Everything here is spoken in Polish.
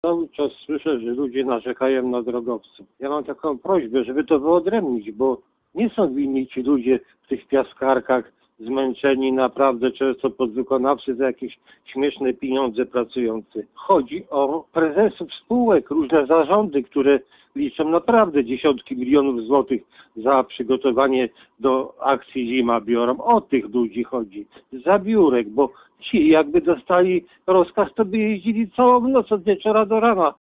Cały czas słyszę, że ludzie narzekają na drogowców. Ja mam taką prośbę, żeby to wyodrębnić, bo nie są winni ci ludzie w tych piaskarkach zmęczeni, naprawdę często podwykonawcy za jakieś śmieszne pieniądze pracujący. Chodzi o prezesów spółek, różne zarządy, które liczą naprawdę dziesiątki milionów złotych za przygotowanie do akcji Zima biorą. O tych ludzi chodzi. Za biurek, bo ci jakby dostali rozkaz, to by jeździli całą noc od wieczora do rana.